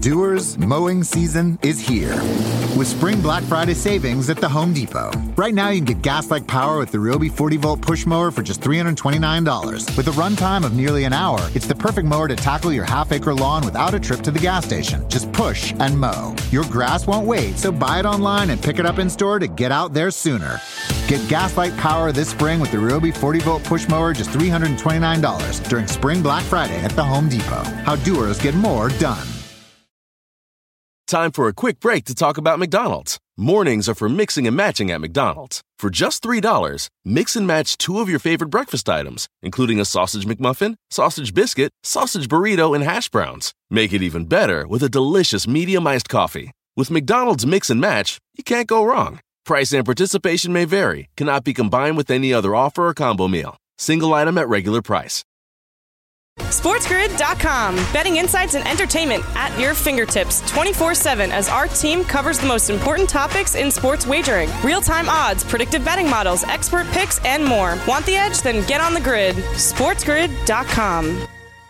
Doers, mowing season is here. With Spring Black Friday savings at the Home Depot. Right now, you can get gas-like power with the Ryobi 40-volt push mower for just $329. With a runtime of nearly an hour, it's the perfect mower to tackle your half-acre lawn without a trip to the gas station. Just push and mow. Your grass won't wait, so buy it online and pick it up in-store to get out there sooner. Get gas-like power this spring with the Ryobi 40-volt push mower just $329 during Spring Black Friday at the Home Depot. How doers get more done. Time for a quick break to talk about McDonald's. Mornings are for mixing and matching at McDonald's. For just $3, mix and match 2 of your favorite breakfast items, including a sausage McMuffin, sausage biscuit, sausage burrito, and hash browns. Make it even better with a delicious medium iced coffee. With McDonald's Mix and Match, you can't go wrong. Price and participation may vary. Cannot be combined with any other offer or combo meal. Single item at regular price. SportsGrid.com. Betting insights and entertainment at your fingertips 24/7 as our team covers the most important topics in sports wagering. Real-time odds, predictive betting models, expert picks, and more. Want the edge? Then get on the grid. SportsGrid.com.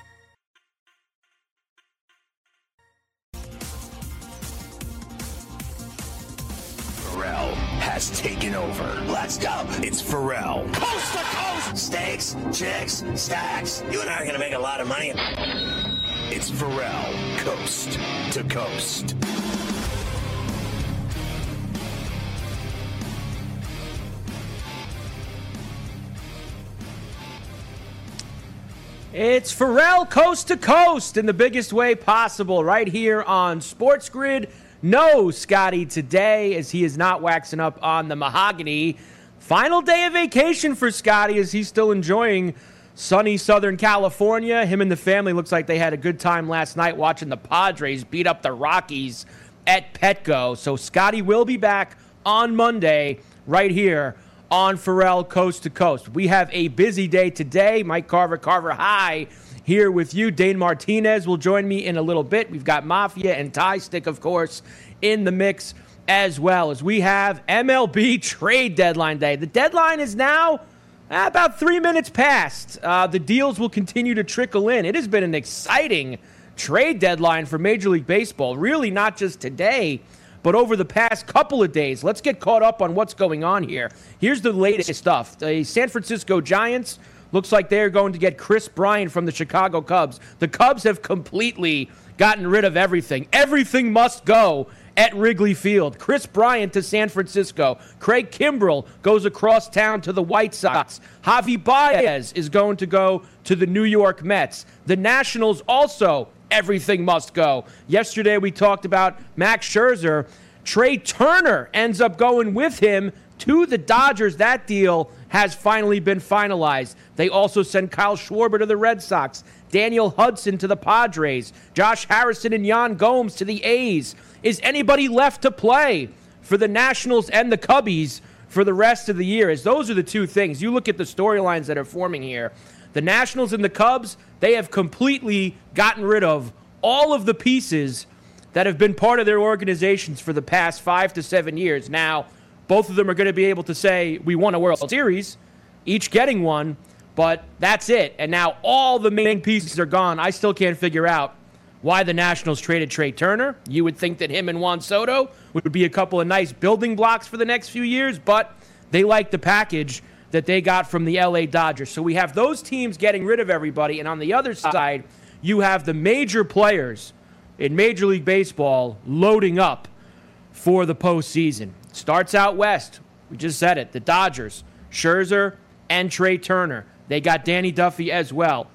Pharrell has taken over. Let's go. It's Pharrell. Coast to coast. Steaks, chicks, stacks. You and I are going to make a lot of money. It's Pharrell. Coast to coast. It's Pharrell Coast to Coast in the biggest way possible right here on Sports Grid. No Scotty today as he is not waxing up on the mahogany. Final day of vacation for Scotty as he's still enjoying sunny Southern California. Him and the family looks like they had a good time last night watching the Padres beat up the Rockies at Petco. So Scotty will be back on Monday right here on Pharrell Coast to Coast. We have a busy day today. Mike Carver High here with you. Dane Martinez will join me in a little bit. We've got Mafia and Tie Stick, of course, in the mix as well as we have MLB trade deadline day. The deadline is now about 3 minutes past. The deals will continue to trickle in. It has been an exciting trade deadline for Major League Baseball. Really not just today, but over the past couple of days. Let's get caught up on what's going on here. Here's the latest stuff. The San Francisco Giants looks like they're going to get Chris Bryant from the Chicago Cubs. The Cubs have completely gotten rid of everything. Everything must go at Wrigley Field. Chris Bryant to San Francisco. Craig Kimbrell goes across town to the White Sox. Javi Baez is going to go to the New York Mets. The Nationals also, everything must go. Yesterday we talked about Max Scherzer. Trey Turner ends up going with him to the Dodgers. That deal has finally been finalized. They also send Kyle Schwarber to the Red Sox. Daniel Hudson to the Padres. Josh Harrison and Yan Gomes to the A's. Is anybody left to play for the Nationals and the Cubbies for the rest of the year? As those are the two things. You look at the storylines that are forming here. The Nationals and the Cubs, they have completely gotten rid of all of the pieces that have been part of their organizations for the past 5 to 7 years. Now, both of them are going to be able to say, we won a World Series, each getting one, but that's it. And now all the main pieces are gone. I still can't figure out why the Nationals traded Trey Turner. You would think that him and Juan Soto would be a couple of nice building blocks for the next few years, but they like the package that they got from the LA Dodgers. So we have those teams getting rid of everybody, and on the other side, you have the major players in Major League Baseball loading up for the postseason. Starts out west. We just said it. The Dodgers, Scherzer, and Trey Turner. They got Danny Duffy as well.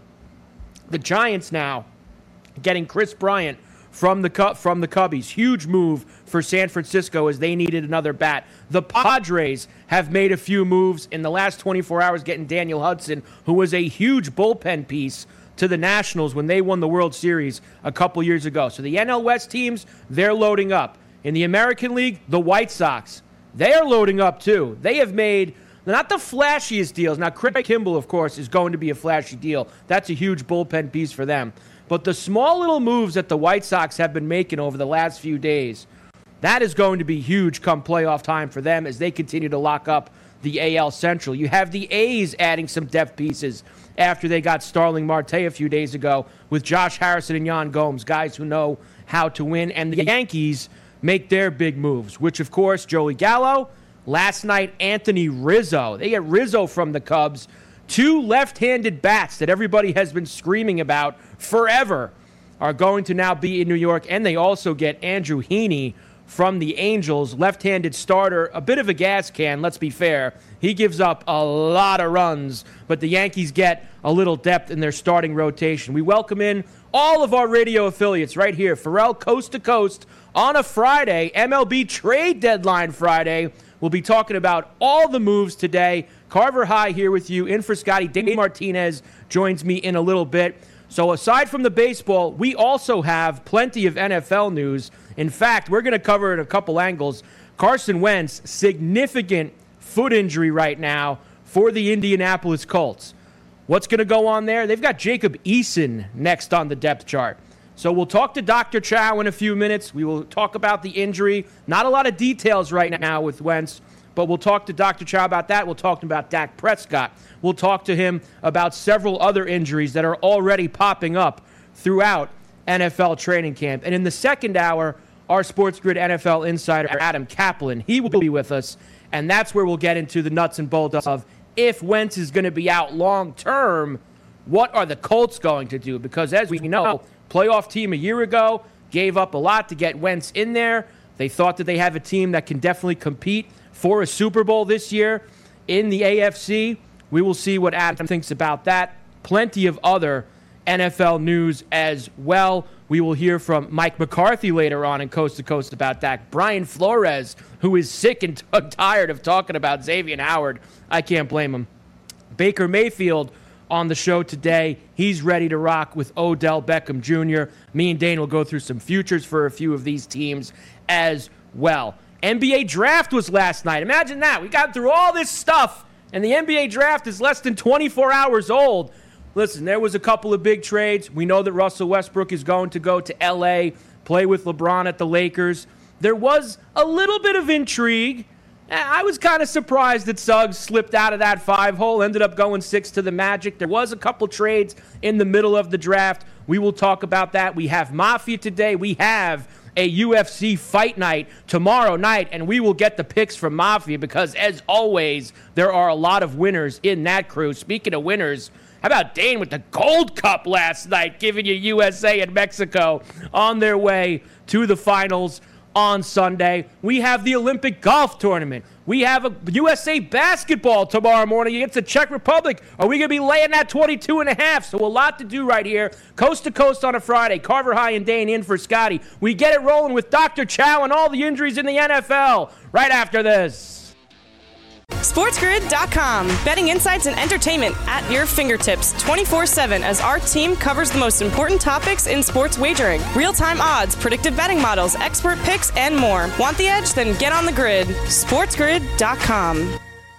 The Giants now getting Chris Bryant from the Cubbies. Huge move for San Francisco as they needed another bat. The Padres have made a few moves in the last 24 hours, getting Daniel Hudson, who was a huge bullpen piece to the Nationals when they won the World Series a couple years ago. So the NL West teams, they're loading up. In the American League, the White Sox, they are loading up too. They have made not the flashiest deals. Now, Craig Kimbrell, of course, is going to be a flashy deal. That's a huge bullpen piece for them. But the small little moves that the White Sox have been making over the last few days, that is going to be huge come playoff time for them as they continue to lock up the AL Central. You have the A's adding some depth pieces after they got Starling Marte a few days ago with Josh Harrison and Yan Gomes, guys who know how to win. And the Yankees make their big moves, which, of course, Joey Gallo. Last night, Anthony Rizzo. They get Rizzo from the Cubs. 2 left-handed bats that everybody has been screaming about forever are going to now be in New York. And they also get Andrew Heaney from the Angels, left-handed starter, a bit of a gas can, let's be fair. He gives up a lot of runs, but the Yankees get a little depth in their starting rotation. We welcome in all of our radio affiliates right here. Pharrell Coast to Coast on a Friday, MLB Trade Deadline Friday. We'll be talking about all the moves today. Carver High here with you. In for Scotty, Dave Martinez joins me in a little bit. So aside from the baseball, we also have plenty of NFL news. In fact, we're going to cover it a couple angles. Carson Wentz, significant foot injury right now for the Indianapolis Colts. What's going to go on there? They've got Jacob Eason next on the depth chart. So we'll talk to Dr. Chow in a few minutes. We will talk about the injury. Not a lot of details right now with Wentz, but we'll talk to Dr. Chow about that. We'll talk to him about Dak Prescott. We'll talk to him about several other injuries that are already popping up throughout NFL training camp. And in the second hour, our Sports Grid NFL insider, Adam Kaplan, he will be with us. And that's where we'll get into the nuts and bolts of if Wentz is going to be out long term, what are the Colts going to do? Because as we know, playoff team a year ago gave up a lot to get Wentz in there. They thought that they have a team that can definitely compete for a Super Bowl this year in the AFC. We will see what Adam thinks about that. Plenty of other NFL news as well. We will hear from Mike McCarthy later on in Coast to Coast about that. Brian Flores, who is sick and tired of talking about Xavier Howard. I can't blame him. Baker Mayfield on the show today. He's ready to rock with Odell Beckham Jr. Me and Dane will go through some futures for a few of these teams as well. NBA draft was last night. Imagine that. We got through all this stuff, and the NBA draft is less than 24 hours old. Listen, there was a couple of big trades. We know that Russell Westbrook is going to go to L.A., play with LeBron at the Lakers. There was a little bit of intrigue. I was kind of surprised that Suggs slipped out of that 5-hole, ended up going 6 to the Magic. There was a couple trades in the middle of the draft. We will talk about that. We have Mafia today. We have a UFC fight night tomorrow night, and we will get the picks from Mafia because, as always, there are a lot of winners in that crew. Speaking of winners, how about Dane with the Gold Cup last night, giving you USA and Mexico on their way to the finals on Sunday. We have the Olympic golf tournament. We have a USA basketball tomorrow morning against the Czech Republic. Are we going to be laying that 22.5? So a lot to do right here. Coast to Coast on a Friday. Carver High and Dane in for Scotty. We get it rolling with Dr. Chow and all the injuries in the NFL right after this. SportsGrid.com. Betting insights and entertainment at your fingertips 24/7 as our team covers the most important topics in sports wagering. Real-time odds, predictive betting models, expert picks, and more. Want the edge? Then get on the grid. SportsGrid.com.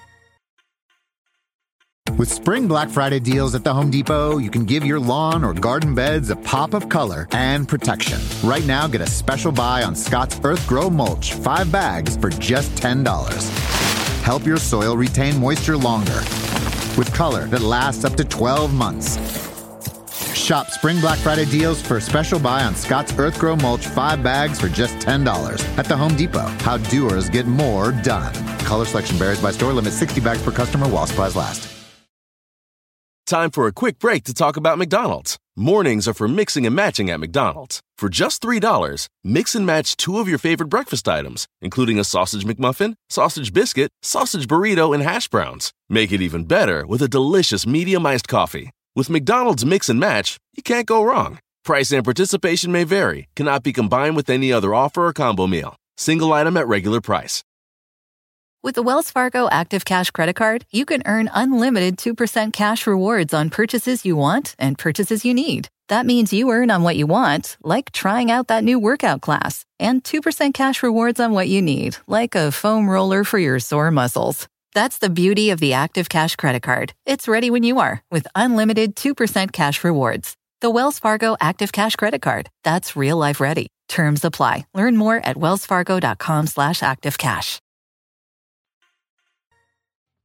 With Spring Black Friday deals at the Home Depot, you can give your lawn or garden beds a pop of color and protection. Right now, get a special buy on Scott's Earth Grow Mulch, 5 bags for just $10. Help your soil retain moisture longer with color that lasts up to 12 months. Shop Spring Black Friday deals for a special buy on Scott's Earth Grow Mulch 5 bags for just $10 at the Home Depot. How doers get more done. Color selection varies by store. Limit 60 bags per customer while supplies last. Time for a quick break to talk about McDonald's. Mornings are for mixing and matching at McDonald's. For just $3, mix and match 2 of your favorite breakfast items, including a sausage McMuffin, sausage biscuit, sausage burrito, and hash browns. Make it even better with a delicious medium iced coffee. With McDonald's Mix and Match, you can't go wrong. Price and participation may vary. Cannot be combined with any other offer or combo meal. Single item at regular price. With the Wells Fargo Active Cash Credit Card, you can earn unlimited 2% cash rewards on purchases you want and purchases you need. That means you earn on what you want, like trying out that new workout class, and 2% cash rewards on what you need, like a foam roller for your sore muscles. That's the beauty of the Active Cash Credit Card. It's ready when you are, with unlimited 2% cash rewards. The Wells Fargo Active Cash Credit Card. That's real life ready. Terms apply. Learn more at wellsfargo.com/activecash.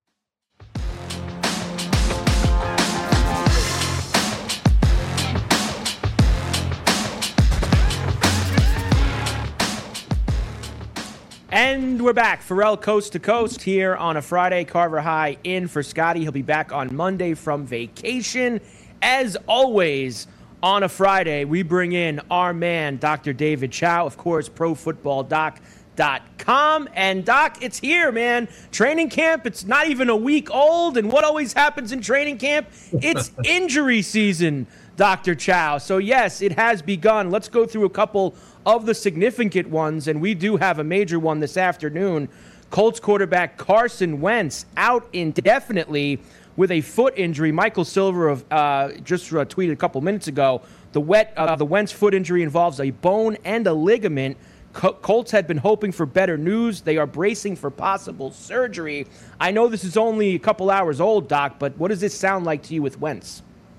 And we're back. Ferrall Coast to Coast here on a Friday. Carver High in for Scotty. He'll be back on Monday from vacation. As always, on a Friday, we bring in our man, Dr. David Chao, of course, ProFootballDoc.com. And, Doc, it's here, man. Training camp, it's not even a week old. And what always happens in training camp? It's injury season, Dr. Chao. So, yes, it has begun. Let's go through a couple of the significant ones, and we do have a major one this afternoon. Colts quarterback Carson Wentz out indefinitely with a foot injury. Michael Silver just tweeted a couple minutes ago, the Wentz foot injury involves a bone and a ligament. Colts had been hoping for better news. They are bracing for possible surgery. I know this is only a couple hours old, Doc, but what does this sound like to you with Wentz?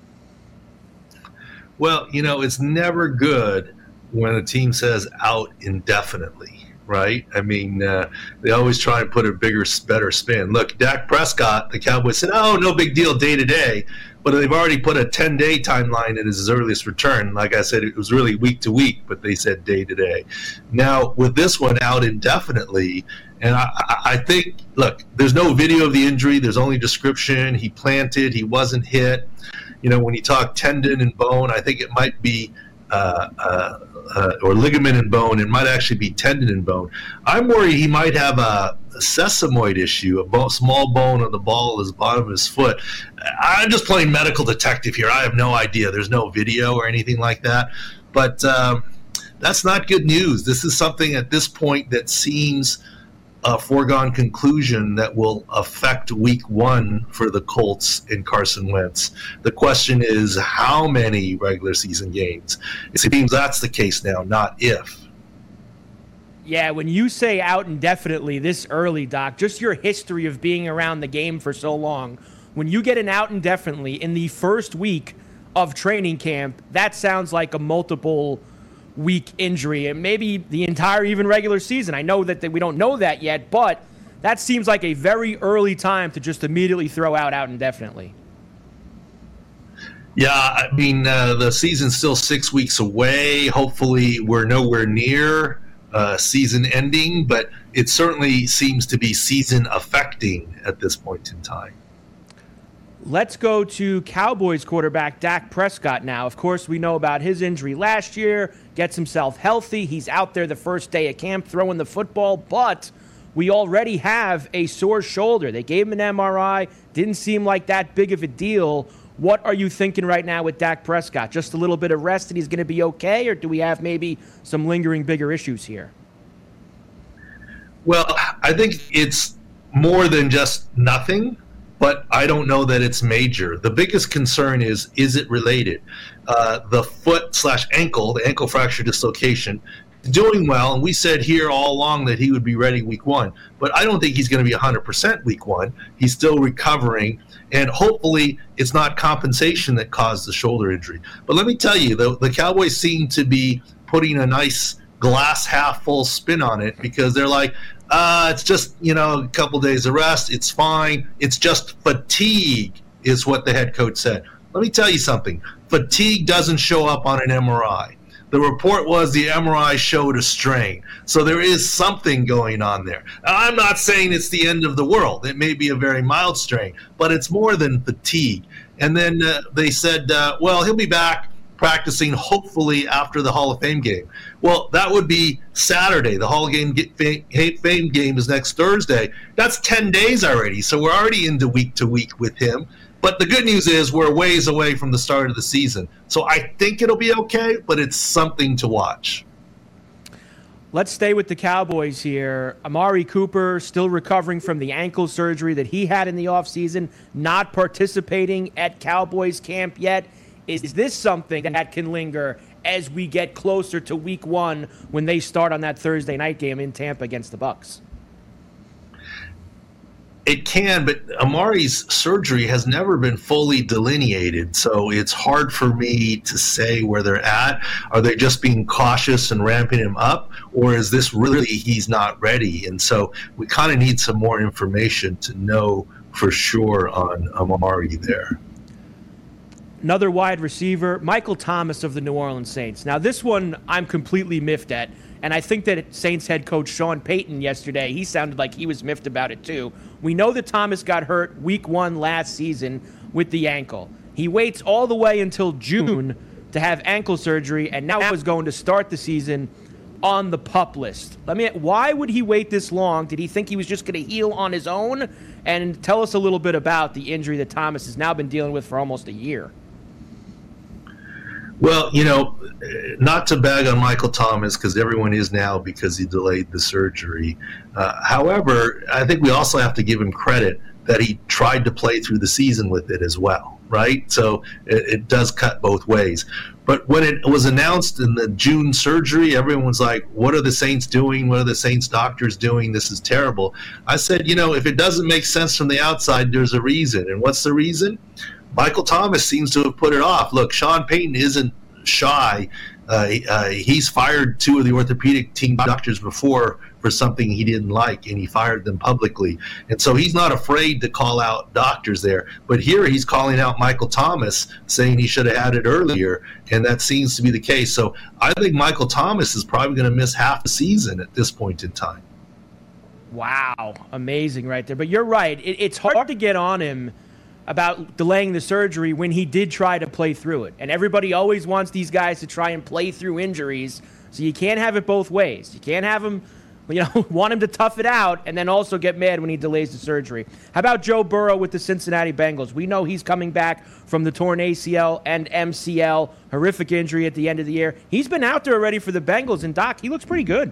Well, it's never good when a team says out indefinitely, right? I mean, they always try and put a bigger, better spin. Look, Dak Prescott, the Cowboys said, oh, no big deal day to day, but they've already put a 10-day timeline in his earliest return. Like I said, it was really week to week, but they said day to day. Now, with this one out indefinitely, and I think, look, there's no video of the injury. There's only description. He planted. He wasn't hit. When you talk tendon and bone, I think it might be or ligament and bone. It might actually be tendon and bone. I'm worried he might have a sesamoid issue, a small bone on the ball of his bottom of his foot. I'm just playing medical detective here. I have no idea. There's no video or anything like that. But that's not good news. This is something at this point that seems a foregone conclusion that will affect week one for the Colts and Carson Wentz. The question is how many regular season games? It seems that's the case now, not if. Yeah, when you say out indefinitely this early, Doc, just your history of being around the game for so long, when you get an out indefinitely in the first week of training camp, that sounds like a multiple week injury and maybe the entire even regular season. I know that we don't know that yet, but that seems like a very early time to just immediately throw out indefinitely. Yeah, I mean, the season's still 6 weeks away. Hopefully we're nowhere near season ending, but it certainly seems to be season affecting at this point in time. Let's go to Cowboys quarterback Dak Prescott now. Of course, we know about his injury last year, gets himself healthy. He's out there the first day of camp throwing the football, but we already have a sore shoulder. They gave him an MRI. Didn't seem like that big of a deal. What are you thinking right now with Dak Prescott? Just a little bit of rest and he's going to be okay, or do we have maybe some lingering bigger issues here? Well, I think it's more than just nothing, but I don't know that it's major. The biggest concern is it related? The foot/ankle, the ankle fracture dislocation, doing well, and we said here all along that he would be ready week one, but I don't think he's going to be 100% week one. He's still recovering, and hopefully it's not compensation that caused the shoulder injury. But let me tell you, the Cowboys seem to be putting a nice glass half full spin on it because they're like, it's just, a couple days of rest. It's fine. It's just fatigue is what the head coach said. Let me tell you something. Fatigue doesn't show up on an MRI. The report was the MRI showed a strain. So there is something going on there. I'm not saying it's the end of the world. It may be a very mild strain, but it's more than fatigue. And then they said, well, he'll be back practicing hopefully after the Hall of Fame game. Well, that would be Saturday. The Hall of Fame game is next Thursday. That's 10 days already. So we're already into week to week with him. But the good news is we're ways away from the start of the season. So I think it'll be okay, but it's something to watch. Let's stay with the Cowboys here. Amari Cooper still recovering from the ankle surgery that he had in the offseason, not participating at Cowboys camp yet. Is this something that can linger as we get closer to week one when they start on that Thursday night game in Tampa against the Bucs? It can, but Amari's surgery has never been fully delineated, so it's hard for me to say where they're at. Are they just being cautious and ramping him up, or is this really he's not ready? And so we kind of need some more information to know for sure on Amari there. Another wide receiver, Michael Thomas of the New Orleans Saints. Now, this one I'm completely miffed at, and I think that Saints head coach Sean Payton yesterday, he sounded like he was miffed about it too. We know that Thomas got hurt week 1 last season with the ankle. He waits all the way until June to have ankle surgery, and now is going to start the season on the PUP list. Why would he wait this long? Did he think he was just going to heal on his own? And tell us a little bit about the injury that Thomas has now been dealing with for almost a year. Well, not to bag on Michael Thomas, because everyone is now because he delayed the surgery. However, I think we also have to give him credit that he tried to play through the season with it as well, right? So it does cut both ways. But when it was announced in the June surgery, everyone was like, what are the Saints doing? What are the Saints doctors doing? This is terrible. I said, if it doesn't make sense from the outside, there's a reason. And what's the reason? Michael Thomas seems to have put it off. Look, Sean Payton isn't shy. He's fired 2 of the orthopedic team doctors before for something he didn't like, and he fired them publicly. And so he's not afraid to call out doctors there. But here he's calling out Michael Thomas, saying he should have had it earlier, and that seems to be the case. So I think Michael Thomas is probably going to miss half the season at this point in time. Wow, amazing right there. But you're right. It's hard to get on him about delaying the surgery when he did try to play through it. And everybody always wants these guys to try and play through injuries, so you can't have it both ways. You can't have him, want him to tough it out and then also get mad when he delays the surgery. How about Joe Burrow with the Cincinnati Bengals? We know he's coming back from the torn ACL and MCL, horrific injury at the end of the year. He's been out there already for the Bengals, and Doc, he looks pretty good.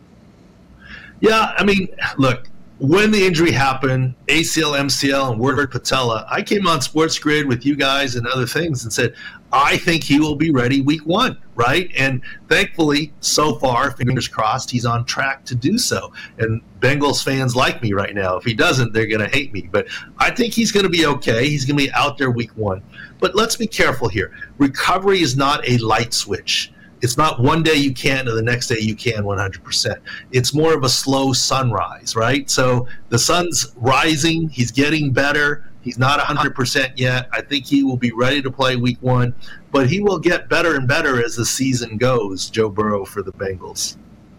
Yeah, look, when the injury happened, ACL, MCL, and Ward Patella, I came on Sports Grid with you guys and other things and said, I think he will be ready week 1, right? And thankfully, so far, fingers crossed, he's on track to do so. And Bengals fans like me right now. If he doesn't, they're going to hate me. But I think he's going to be okay. He's going to be out there week 1. But let's be careful here. Recovery is not a light switch. It's not one day you can and the next day you can 100%. It's more of a slow sunrise, right? So the sun's rising. He's getting better. He's not 100% yet. I think he will be ready to play week 1, but he will get better and better as the season goes, Joe Burrow for the Bengals.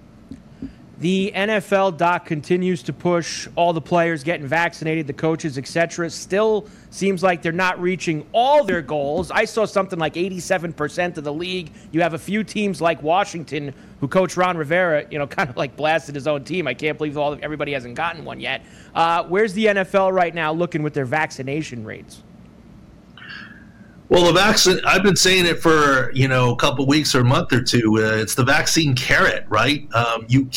The NFL, Doc, continues to push all the players getting vaccinated, the coaches, etc. Still seems like they're not reaching all their goals. I saw something like 87% of the league. You have a few teams like Washington, who Coach Ron Rivera, kind of like blasted his own team. I can't believe everybody hasn't gotten one yet. Where's the NFL right now looking with their vaccination rates? Well, the vaccine, I've been saying it for, a couple weeks or a month or two. It's the vaccine carrot, right? You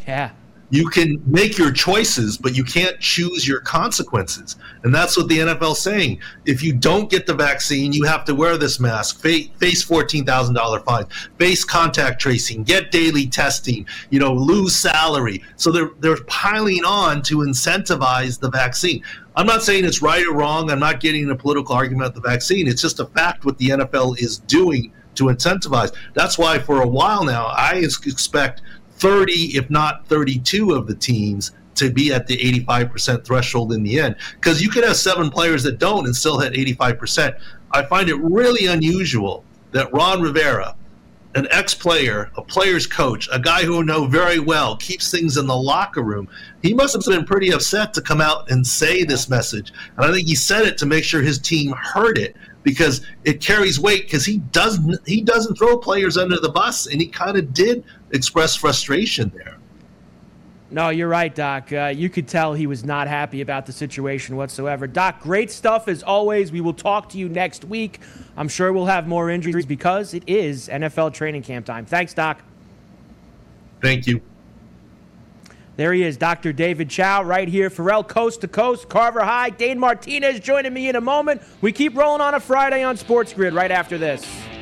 can make your choices, but you can't choose your consequences. And that's what the NFL's saying. If you don't get the vaccine, you have to wear this mask, face $14,000 fines, face contact tracing, get daily testing, lose salary. So they're piling on to incentivize the vaccine. I'm not saying it's right or wrong. I'm not getting in a political argument about the vaccine. It's just a fact what the NFL is doing to incentivize. That's why for a while now, I expect 30, if not 32 of the teams to be at the 85% threshold in the end. Because you could have 7 players that don't and still hit 85%. I find it really unusual that Ron Rivera, an ex-player, a player's coach, a guy who I know very well, keeps things in the locker room. He must have been pretty upset to come out and say this message. And I think he said it to make sure his team heard it, because it carries weight, because he doesn't throw players under the bus, and he kind of did express frustration there. No, you're right, Doc. You could tell he was not happy about the situation whatsoever. Doc, great stuff as always. We will talk to you next week. I'm sure we'll have more injuries because it is NFL training camp time. Thanks, Doc. Thank you. There he is, Dr. David Chao, right here. Pharrell, Coast to Coast, Carver High. Dane Martinez joining me in a moment. We keep rolling on a Friday on Sports Grid right after this.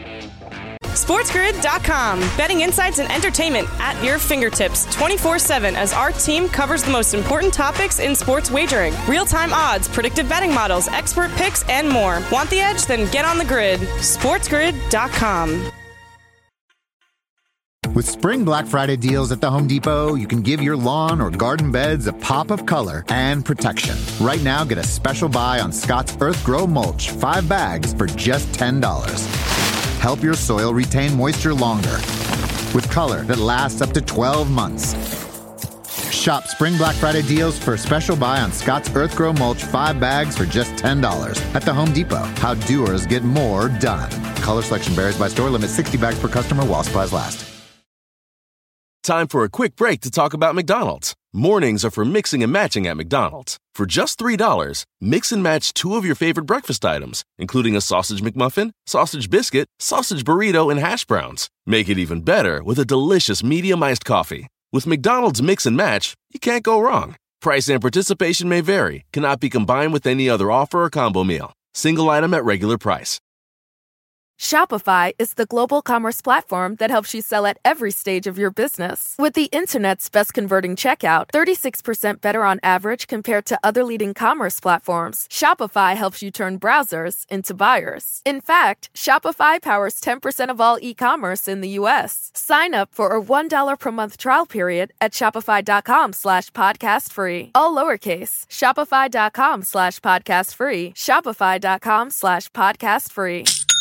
SportsGrid.com. Betting insights and entertainment at your fingertips 24/7 as our team covers the most important topics in sports wagering. Real-time odds, predictive betting models, expert picks, and more. Want the edge? Then get on the grid. SportsGrid.com. With Spring Black Friday deals at the Home Depot, you can give your lawn or garden beds a pop of color and protection. Right now, get a special buy on Scott's Earth Grow Mulch, 5 bags for just $10. Help your soil retain moisture longer with color that lasts up to 12 months. Shop Spring Black Friday deals for a special buy on Scott's Earth Grow Mulch 5 bags for just $10 at the Home Depot. How doers get more done. Color selection varies by store. Limit 60 bags per customer while supplies last. Time for a quick break to talk about McDonald's. Mornings are for mixing and matching at McDonald's. For just $3, mix and match 2 of your favorite breakfast items, including a sausage McMuffin, sausage biscuit, sausage burrito, and hash browns. Make it even better with a delicious medium iced coffee. With McDonald's Mix and Match, you can't go wrong. Price and participation may vary. Cannot be combined with any other offer or combo meal. Single item at regular price. Shopify is the global commerce platform that helps you sell at every stage of your business. With the internet's best converting checkout, 36% better on average compared to other leading commerce platforms, Shopify helps you turn browsers into buyers. In fact, Shopify powers 10% of all e-commerce in the U.S. Sign up for a $1 per month trial period at shopify.com/podcast free. All lowercase, shopify.com/podcast free. Shopify.com/podcast free.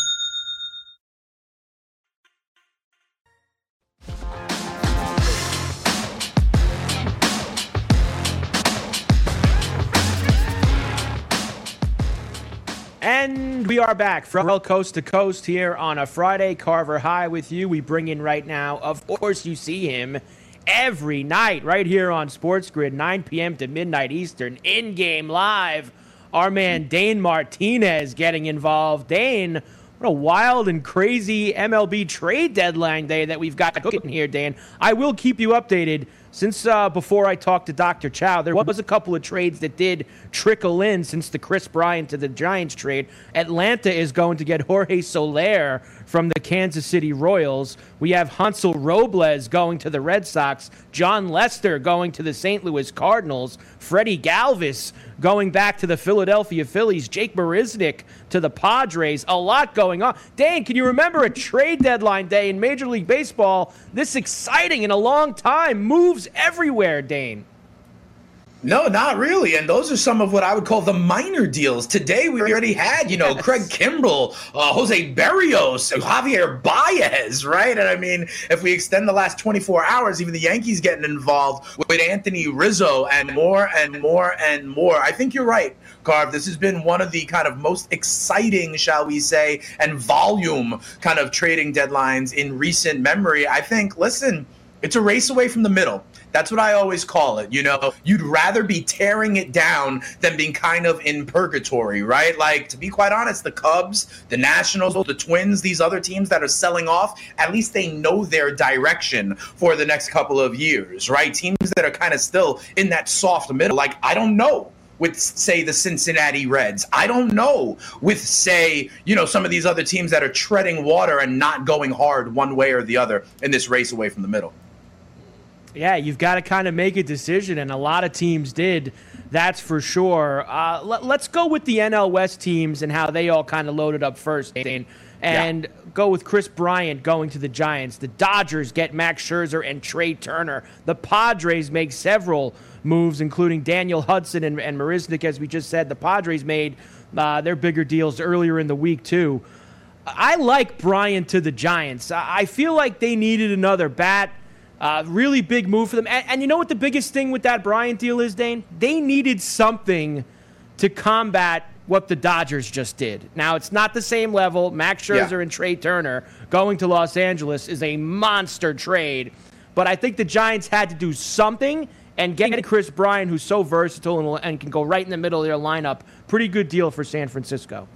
And we are back from Coast to Coast here on a Friday. Carver High with you. We bring in right now, of course, you see him every night right here on Sports Grid, 9 p.m. to midnight Eastern, in-game live. Our man Dane Martinez getting involved. Dane, what a wild and crazy MLB trade deadline day that we've got cooking here, Dane. I will keep you updated. Since before I talked to Dr. Chow, there was a couple of trades that did trickle in since the Chris Bryant to the Giants trade. Atlanta is going to get Jorge Soler from the Kansas City Royals. We have Hansel Robles going to the Red Sox, John Lester going to the St. Louis Cardinals, Freddie Galvis going back to the Philadelphia Phillies, Jake Marisnick to the Padres. A lot going on. Dane, can you remember a trade deadline day in Major League Baseball this exciting in a long time? Moves everywhere, Dane. No, not really. And those are some of what I would call the minor deals. Today, we already had, Craig Kimbrell, Jose Berrios, Javier Baez, right? And I mean, if we extend the last 24 hours, even the Yankees getting involved with Anthony Rizzo and more and more and more. I think you're right, Carv. This has been one of the kind of most exciting, shall we say, and volume kind of trading deadlines in recent memory. I think, listen, it's a race away from the middle. That's what I always call it. You'd rather be tearing it down than being kind of in purgatory, right? Like, to be quite honest, the Cubs, the Nationals, the Twins, these other teams that are selling off, at least they know their direction for the next couple of years, right? Teams that are kind of still in that soft middle, like, I don't know. With, say, the Cincinnati Reds. I don't know with, say, some of these other teams that are treading water and not going hard one way or the other in this race away from the middle. Yeah, you've got to kind of make a decision, and a lot of teams did, that's for sure. Let's go with the NL West teams and how they all kind of loaded up first, Dane, and go with Chris Bryant going to the Giants. The Dodgers get Max Scherzer and Trey Turner. The Padres make several moves, including Daniel Hudson and Marisnick, as we just said. The Padres made their bigger deals earlier in the week, too. I like Bryant to the Giants. I feel like they needed another bat. Really big move for them. And you know what the biggest thing with that Bryant deal is, Dane? They needed something to combat what the Dodgers just did. Now, it's not the same level. Max Scherzer and Trey Turner going to Los Angeles is a monster trade. But I think the Giants had to do something, and getting Chris Bryant, who's so versatile and can go right in the middle of their lineup, pretty good deal for San Francisco.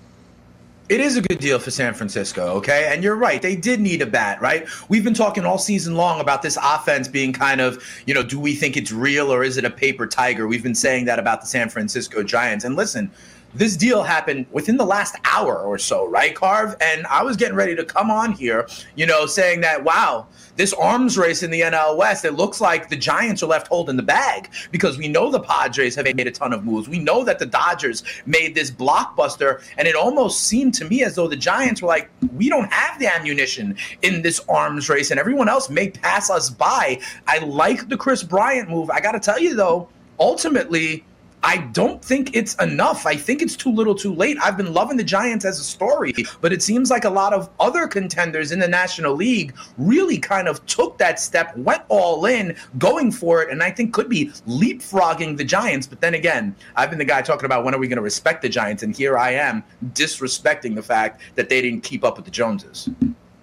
It is a good deal for San Francisco, okay? And you're right. They did need a bat, right? We've been talking all season long about this offense being kind of, do we think it's real or is it a paper tiger? We've been saying that about the San Francisco Giants. And listen, this deal happened within the last hour or so, right, Carv? And I was getting ready to come on here, saying that, wow, this arms race in the NL West, it looks like the Giants are left holding the bag, because we know the Padres have made a ton of moves. We know that the Dodgers made this blockbuster, and it almost seemed to me as though the Giants were like, we don't have the ammunition in this arms race, and everyone else may pass us by. I like the Chris Bryant move. I got to tell you, though, ultimately, I don't think it's enough. I think it's too little too late. I've been loving the Giants as a story, but it seems like a lot of other contenders in the National League really kind of took that step, went all in, going for it, and I think could be leapfrogging the Giants. But then again, I've been the guy talking about when are we going to respect the Giants, and here I am disrespecting the fact that they didn't keep up with the Joneses.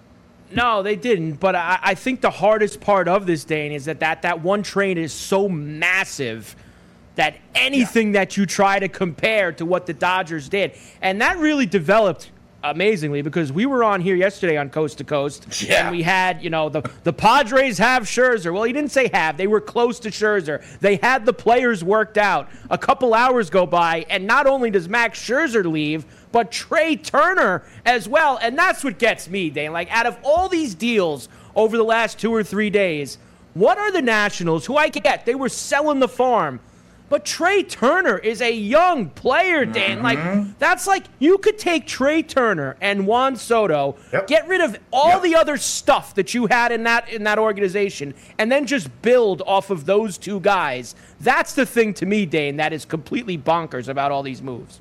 No, they didn't, but I think the hardest part of this, Dane, is that one trade is so massive that anything that you try to compare to what the Dodgers did, and that really developed amazingly, because we were on here yesterday on Coast to Coast, and we had, the Padres have Scherzer. Well, he didn't say have. They were close to Scherzer. They had the players worked out. A couple hours go by, and not only does Max Scherzer leave, but Trey Turner as well, and that's what gets me, Dane. Like, out of all these deals over the last 2 or 3 days, what are the Nationals, who I get, they were selling the farm, but Trey Turner is a young player, Dan. Like, that's like, you could take Trey Turner and Juan Soto, get rid of all the other stuff that you had in that organization, and then just build off of those two guys. That's the thing to me, Dane, that is completely bonkers about all these moves.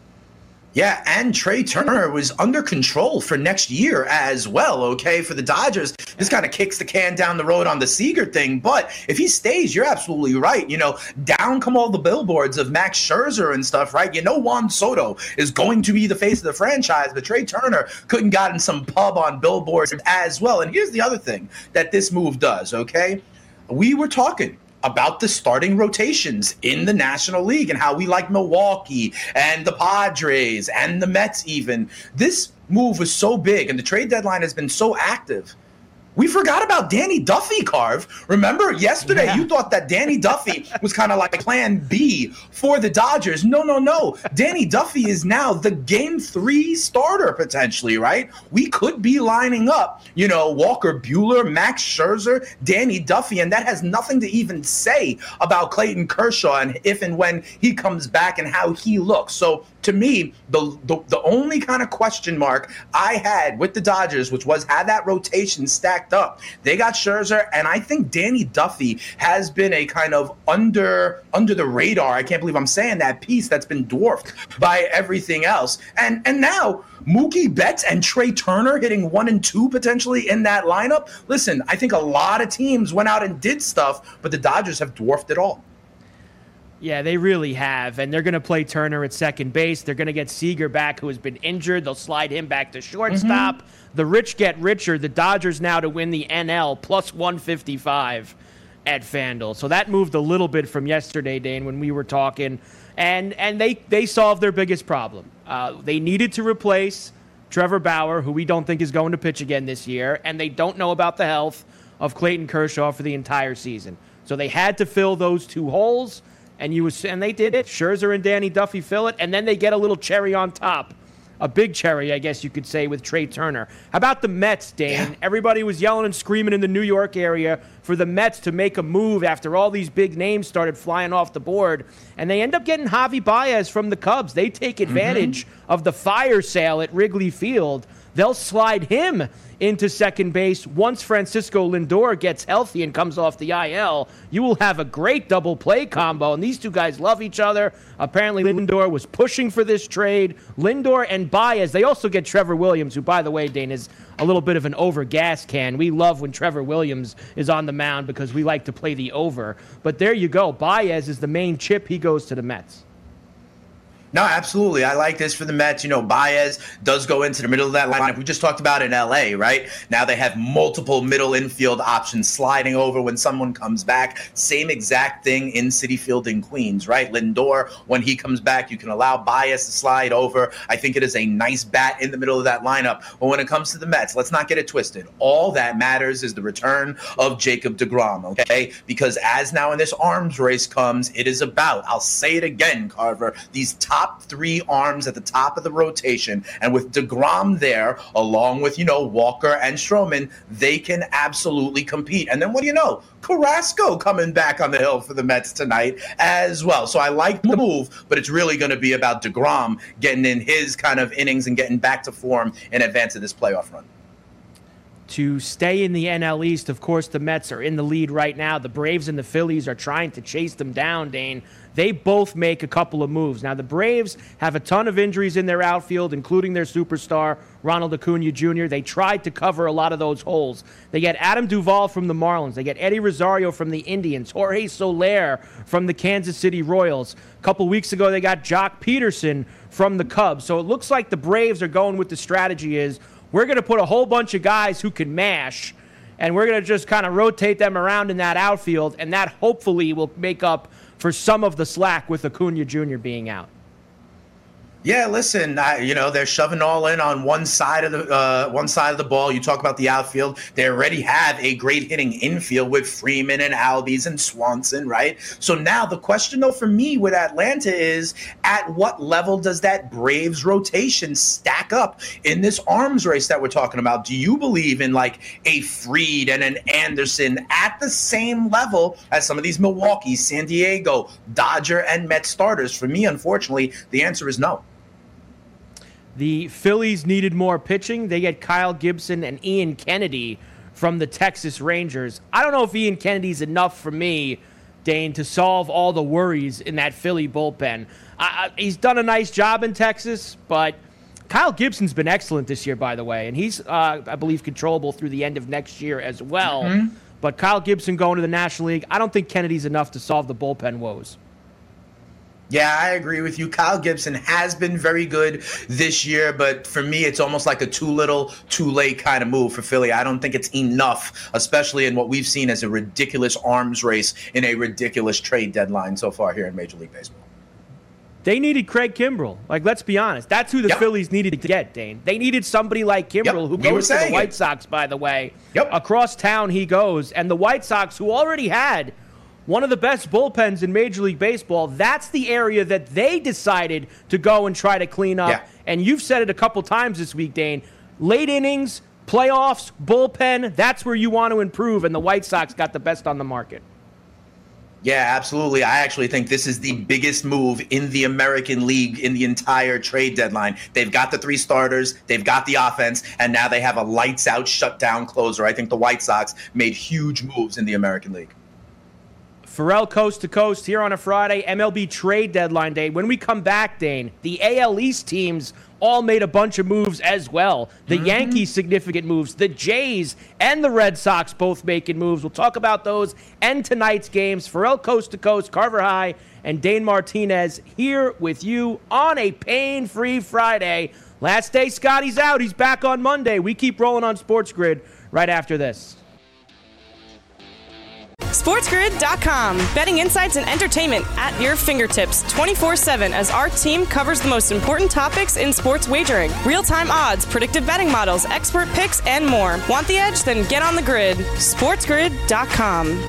Yeah, and Trey Turner was under control for next year as well, okay? For the Dodgers, this kind of kicks the can down the road on the Seager thing. But if he stays, you're absolutely right. Down come all the billboards of Max Scherzer and stuff, right? Juan Soto is going to be the face of the franchise, but Trey Turner couldn't gotten some pub on billboards as well. And here's the other thing that this move does, okay? We were talking about the starting rotations in the National League and how we like Milwaukee and the Padres and the Mets even. This move was so big and the trade deadline has been so active. We forgot about Danny Duffy, Carv. Remember yesterday you thought that Danny Duffy was kind of like plan B for the Dodgers. No. Danny Duffy is now the Game 3 starter potentially, right? We could be lining up, Walker Buehler, Max Scherzer, Danny Duffy, and that has nothing to even say about Clayton Kershaw and if and when he comes back and how he looks. So to me, the only kind of question mark I had with the Dodgers, which was had that rotation stacked up. They got Scherzer, and I think Danny Duffy has been a kind of under the radar, I can't believe I'm saying that, piece that's been dwarfed by everything else. And now Mookie Betts and Trey Turner hitting 1 and 2 potentially in that lineup. Listen, I think a lot of teams went out and did stuff, but the Dodgers have dwarfed it all. Yeah, they really have, and they're going to play Turner at second base. They're going to get Seager back, who has been injured. They'll slide him back to shortstop. The rich get richer. The Dodgers now to win the NL plus 155 at FanDuel. So that moved a little bit from yesterday, Dane, when we were talking, and they solved their biggest problem. They needed to replace Trevor Bauer, who we don't think is going to pitch again this year, and they don't know about the health of Clayton Kershaw for the entire season. So they had to fill those two holes. And they did it. Scherzer and Danny Duffy fill it, and then they get a little cherry on top. A big cherry, I guess you could say, with Trey Turner. How about the Mets, Dane? Yeah. Everybody was yelling and screaming in the New York area for the Mets to make a move after all these big names started flying off the board. And they end up getting Javi Baez from the Cubs. They take advantage of the fire sale at Wrigley Field. They'll slide him into second base. Once Francisco Lindor gets healthy and comes off the IL, you will have a great double play combo, and these two guys love each other. Apparently Lindor was pushing for this trade. Lindor and Baez, they also get Trevor Williams, who, by the way, Dane, is a little bit of an over gas can. We love when Trevor Williams is on the mound because we like to play the over. But there you go. Baez is the main chip. He goes to the Mets. No, absolutely. I like this for the Mets. Baez does go into the middle of that lineup. We just talked about in L.A., right? Now they have multiple middle infield options sliding over when someone comes back. Same exact thing in Citi Field in Queens, right? Lindor, when he comes back, you can allow Baez to slide over. I think it is a nice bat in the middle of that lineup. But when it comes to the Mets, let's not get it twisted. All that matters is the return of Jacob deGrom, okay? Because as now in this arms race comes, it is about, I'll say it again, Carver, these top top 3 arms at the top of the rotation. And with DeGrom there, along with, Walker and Stroman, they can absolutely compete. And then what do you know? Carrasco coming back on the hill for the Mets tonight as well. So I like the move, but it's really going to be about DeGrom getting in his kind of innings and getting back to form in advance of this playoff run. To stay in the NL East, of course, the Mets are in the lead right now. The Braves and the Phillies are trying to chase them down, Dane. They both make a couple of moves. Now, the Braves have a ton of injuries in their outfield, including their superstar, Ronald Acuna Jr. They tried to cover a lot of those holes. They get Adam Duvall from the Marlins. They get Eddie Rosario from the Indians. Jorge Soler from the Kansas City Royals. A couple weeks ago, they got Jock Peterson from the Cubs. So it looks like the Braves are going with the strategy is, we're going to put a whole bunch of guys who can mash, and we're going to just kind of rotate them around in that outfield, and that hopefully will make up for some of the slack with Acuna Jr. being out. Yeah, listen, they're shoving all in on one side of the ball. You talk about the outfield. They already have a great hitting infield with Freeman and Albies and Swanson, right? So now the question, though, for me with Atlanta is, at what level does that Braves rotation stack up in this arms race that we're talking about? Do you believe in like a Fried and an Anderson at the same level as some of these Milwaukee, San Diego, Dodger, and Mets starters? For me, unfortunately, the answer is no. The Phillies needed more pitching. They get Kyle Gibson and Ian Kennedy from the Texas Rangers. I don't know if Ian Kennedy's enough for me, Dane, to solve all the worries in that Philly bullpen. He's done a nice job in Texas, but Kyle Gibson's been excellent this year, by the way, and he's, I believe, controllable through the end of next year as well. Mm-hmm. But Kyle Gibson going to the National League, I don't think Kennedy's enough to solve the bullpen woes. Yeah, I agree with you. Kyle Gibson has been very good this year, but for me, it's almost like a too little, too late kind of move for Philly. I don't think it's enough, especially in what we've seen as a ridiculous arms race in a ridiculous trade deadline so far here in Major League Baseball. They needed Craig Kimbrell. Like, let's be honest. That's who the Phillies needed to get, Dane. They needed somebody like Kimbrell, who goes to the White Sox, by the way. Across town he goes. And the White Sox, who already had one of the best bullpens in Major League Baseball, that's the area that they decided to go and try to clean up. Yeah. And you've said it a couple times this week, Dane. Late innings, playoffs, bullpen, that's where you want to improve, and the White Sox got the best on the market. Yeah, absolutely. I actually think this is the biggest move in the American League in the entire trade deadline. They've got the 3 starters, they've got the offense, and now they have a lights-out, shutdown closer. I think the White Sox made huge moves in the American League. Pharrell Coast to Coast here on a Friday, MLB trade deadline day. When we come back, Dane, the AL East teams all made a bunch of moves as well. The Yankees, significant moves. The Jays and the Red Sox both making moves. We'll talk about those and tonight's games. Pharrell Coast to Coast, Carver High, and Dane Martinez here with you on a pain-free Friday. Last day, Scotty's out. He's back on Monday. We keep rolling on Sports Grid right after this. SportsGrid.com. Betting insights and entertainment at your fingertips 24/7 as our team covers the most important topics in sports wagering. Real-time odds, predictive betting models, expert picks, and more. Want the edge? Then get on the grid. SportsGrid.com.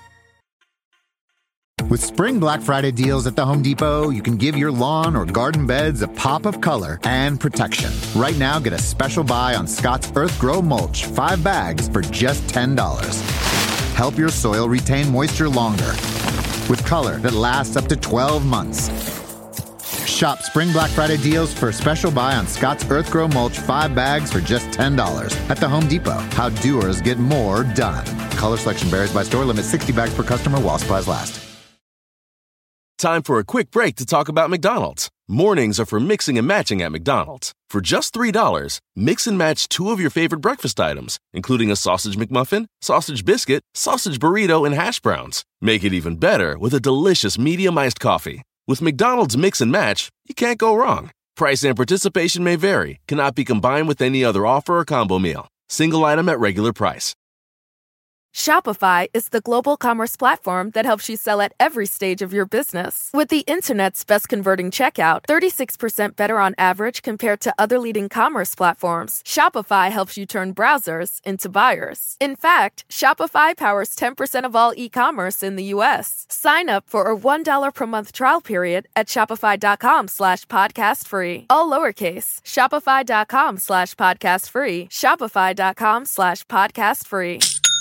With Spring Black Friday deals at the Home Depot, you can give your lawn or garden beds a pop of color and protection. Right now, get a special buy on Scott's Earth Grow Mulch, 5 bags for just $10. Help your soil retain moisture longer with color that lasts up to 12 months. Shop Spring Black Friday deals for a special buy on Scott's Earth Grow Mulch, 5 bags for just $10 at the Home Depot. How doers get more done. Color selection varies by store. Limit 60 bags per customer while supplies last. Time for a quick break to talk about McDonald's. Mornings are for mixing and matching at McDonald's. For just $3, mix and match 2 of your favorite breakfast items, including a sausage McMuffin, sausage biscuit, sausage burrito, and hash browns. Make it even better with a delicious medium iced coffee. With McDonald's Mix and Match, you can't go wrong. Price and participation may vary, cannot be combined with any other offer or combo meal. Single item at regular price. Shopify is the global commerce platform that helps you sell at every stage of your business. With the internet's best converting checkout, 36% better on average compared to other leading commerce platforms, Shopify helps you turn browsers into buyers. In fact, Shopify powers 10% of all e-commerce in the U.S. Sign up for a $1 per month trial period at shopify.com/podcastfree. All lowercase, shopify.com/podcastfree, shopify.com/podcastfree.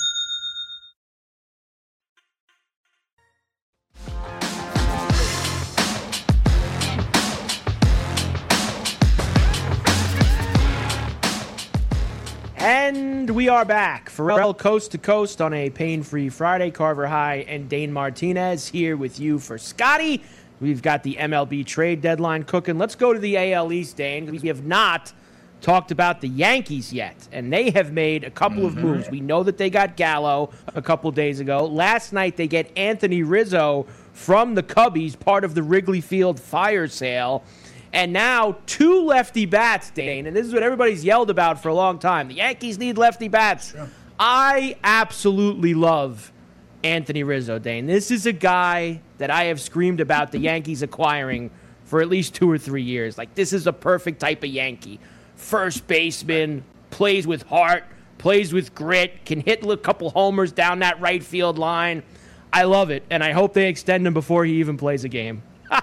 And we are back. Pharrell Coast to Coast on a pain-free Friday. Carver High and Dane Martinez here with you for Scotty. We've got the MLB trade deadline cooking. Let's go to the AL East, Dane. We have not talked about the Yankees yet, and they have made a couple of moves. We know that they got Gallo a couple days ago. Last night they get Anthony Rizzo from the Cubbies, part of the Wrigley Field fire sale. And now 2 lefty bats, Dane, and this is what everybody's yelled about for a long time. The Yankees need lefty bats. Sure. I absolutely love Anthony Rizzo, Dane. This is a guy that I have screamed about the Yankees acquiring for at least 2 or 3 years. Like, this is a perfect type of Yankee. First baseman, plays with heart, plays with grit, can hit a couple homers down that right field line. I love it, and I hope they extend him before he even plays a game.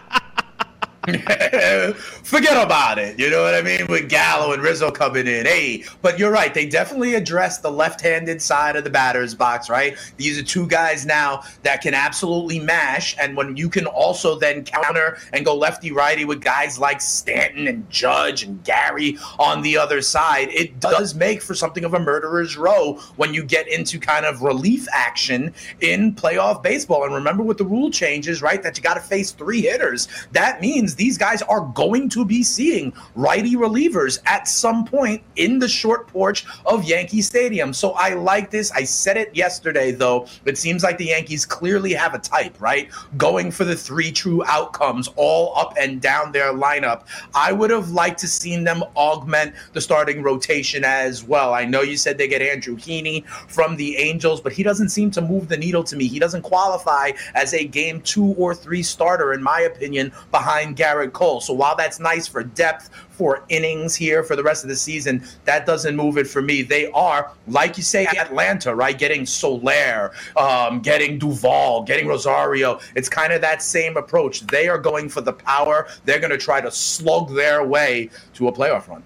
Forget about it. You know what I mean? With Gallo and Rizzo coming in. Hey, but you're right. They definitely address the left-handed side of the batter's box, right? These are 2 guys now that can absolutely mash. And when you can also then counter and go lefty-righty with guys like Stanton and Judge and Gary on the other side, it does make for something of a murderer's row when you get into kind of relief action in playoff baseball. And remember with the rule changes, right, that you got to face 3 hitters. That means these guys are going to be seeing righty relievers at some point in the short porch of Yankee Stadium. So I like this. I said it yesterday, though. It seems like the Yankees clearly have a type, right? Going for the 3 true outcomes all up and down their lineup. I would have liked to seen them augment the starting rotation as well. I know you said they get Andrew Heaney from the Angels, but he doesn't seem to move the needle to me. He doesn't qualify as a game 2 or 3 starter, in my opinion, behind Garrett Cole. So while that's nice for depth, for innings here for the rest of the season, that doesn't move it for me. They are, like you say, Atlanta, right? Getting Soler, getting Duvall, getting Rosario. It's kind of that same approach. They are going for the power. They're going to try to slug their way to a playoff run.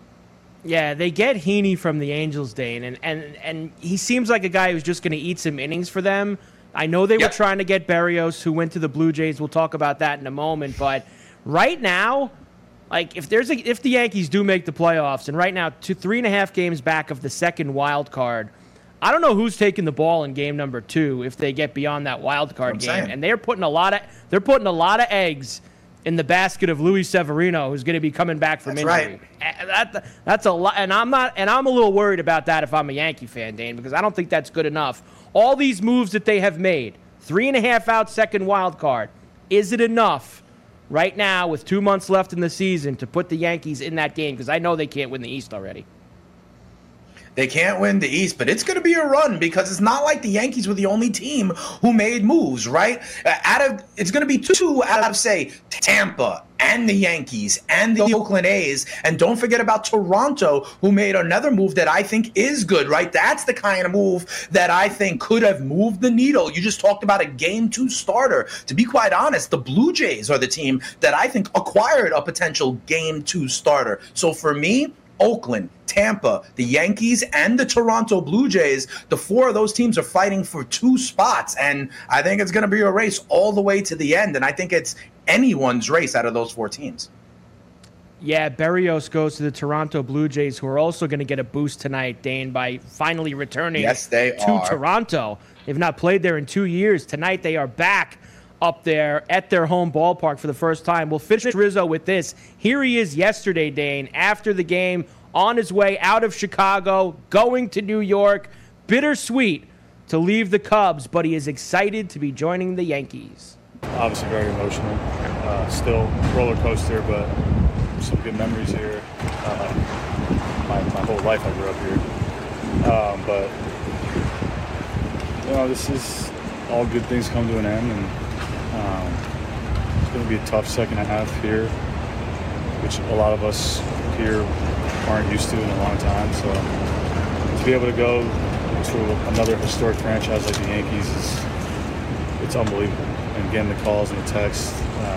Yeah, they get Heaney from the Angels, Dane, and he seems like a guy who's just going to eat some innings for them. I know they were trying to get Berrios, who went to the Blue Jays. We'll talk about that in a moment, but right now, like if the Yankees do make the playoffs, and right now 3.5 games back of the second wild card, I don't know who's taking the ball in game number 2 if they get beyond that wild card game. And they're putting a lot of eggs in the basket of Luis Severino, who's going to be coming back from injury. Right. That's a lot, and I'm a little worried about that if I'm a Yankee fan, Dane, because I don't think that's good enough. All these moves that they have made, 3.5 out second wild card, is it enough right now with 2 months left in the season to put the Yankees in that game? Because I know they can't win the East already. They can't win the East, but it's going to be a run because it's not like the Yankees were the only team who made moves, right? It's going to be 2 out of, say, Tampa and the Yankees and the Oakland A's. And don't forget about Toronto, who made another move that I think is good, right? That's the kind of move that I think could have moved the needle. You just talked about a game 2 starter. To be quite honest, the Blue Jays are the team that I think acquired a potential game 2 starter. So for me, Oakland, Tampa, the Yankees, and the Toronto Blue Jays, the 4 of those teams are fighting for 2 spots. And I think it's going to be a race all the way to the end. And I think it's anyone's race out of those 4 teams. Yeah, Berrios goes to the Toronto Blue Jays, who are also going to get a boost tonight, Dane, by finally returning to Toronto. They've not played there in 2 years. Tonight they are back up there at their home ballpark for the first time. We'll finish Rizzo with this. Here he is yesterday, Dane, after the game, on his way out of Chicago, going to New York. Bittersweet to leave the Cubs, but he is excited to be joining the Yankees. Obviously very emotional. Still roller coaster, but some good memories here. My whole life I grew up here. But This is all good things come to an end, and it's going to be a tough second half here, which a lot of us here aren't used to in a long time. So to be able to go to another historic franchise like the Yankees it's unbelievable. And getting the calls and the texts,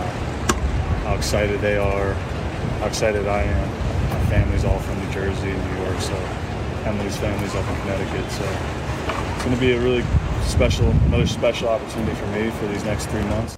how excited they are, how excited I am. My family's all from New Jersey and New York, so Emily's family's up in Connecticut. So it's going to be a really another special opportunity for me for these next 3 months.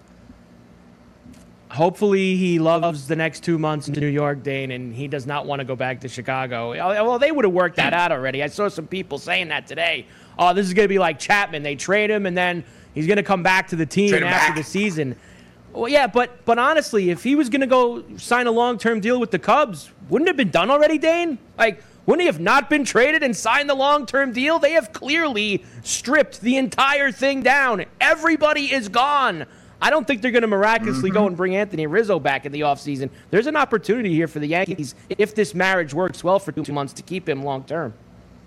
Hopefully he loves the next 2 months in New York, Dane, and he does not want to go back to Chicago. Well, they would have worked that out already. I saw some people saying that today. Oh, this is going to be like Chapman. They trade him, and then he's going to come back to the team after the season. Well, yeah, but honestly, if he was going to go sign a long-term deal with the Cubs, wouldn't it have been done already, Dane? Wouldn't he have not been traded and signed the long-term deal? They have clearly stripped the entire thing down. Everybody is gone. I don't think they're going to miraculously go and bring Anthony Rizzo back in the offseason. There's an opportunity here for the Yankees, if this marriage works well for 2 months, to keep him long-term.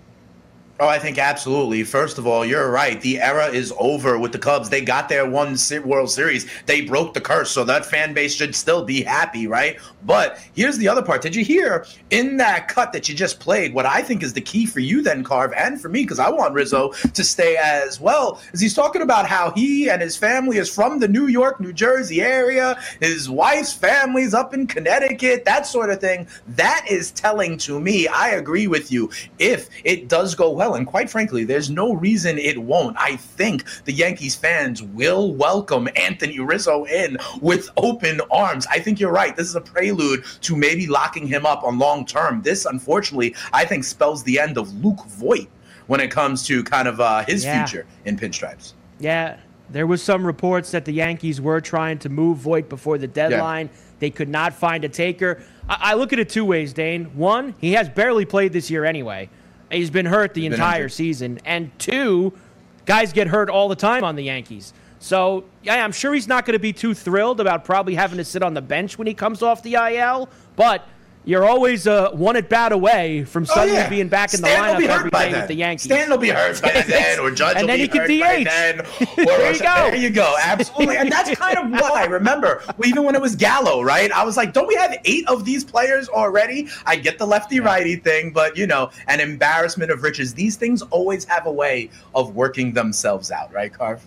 Oh, I think absolutely. First of all, you're right. The era is over with the Cubs. They got their one World Series. They broke the curse, so that fan base should still be happy, right? But here's the other part. Did you hear in that cut that you just played what I think is the key for you then, Carv, and for me, because I want Rizzo to stay as well, is he's talking about how he and his family is from the New York, New Jersey area. His wife's family's up in Connecticut, that sort of thing. That is telling to me. I agree with you. If it does go well, and quite frankly, there's no reason it won't. I think the Yankees fans will welcome Anthony Rizzo in with open arms. I think you're right. This is a prelude to maybe locking him up on long term. This, unfortunately, I think spells the end of Luke Voit when it comes to kind of his future in pinstripes. Yeah, there was some reports that the Yankees were trying to move Voit before the deadline. Yeah. They could not find a taker. I look at it 2 ways, Dane. One, he has barely played this year anyway. He's been hurt the entire season. And 2, guys get hurt all the time on the Yankees. So, yeah, I'm sure he's not going to be too thrilled about probably having to sit on the bench when he comes off the IL. But you're always one at bat away from suddenly being back in the lineup every day with the Yankees. Stan will be hurt by then, or Judge will be hurt by then. There you go. Absolutely. And that's kind of why, remember, even when it was Gallo, right? I was like, don't we have 8 of these players already? I get the lefty-righty thing, but, an embarrassment of riches. These things always have a way of working themselves out, right, Carv?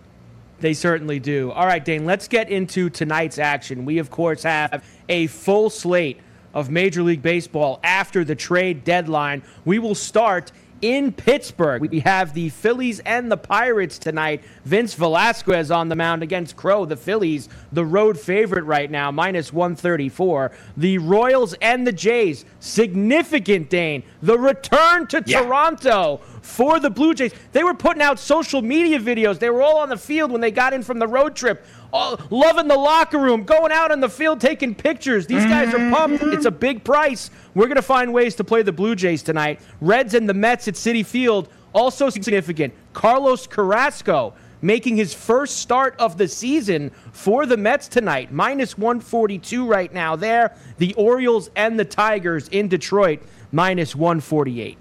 They certainly do. All right, Dane, let's get into tonight's action. We, of course, have a full slate of Major League Baseball after the trade deadline. We will start in Pittsburgh. We have the Phillies and the Pirates tonight. Vince Velasquez on the mound against Crow. The Phillies, the road favorite right now, minus 134. The Royals and the Jays, significant, Dane. The return to Toronto for the Blue Jays. They were putting out social media videos. They were all on the field when they got in from the road trip. Loving the locker room, going out on the field, taking pictures. These guys are pumped. It's a big price. We're going to find ways to play the Blue Jays tonight. Reds and the Mets at Citi Field, also significant. Carlos Carrasco making his first start of the season for the Mets tonight. Minus 142 right now there. The Orioles and the Tigers in Detroit, minus 148.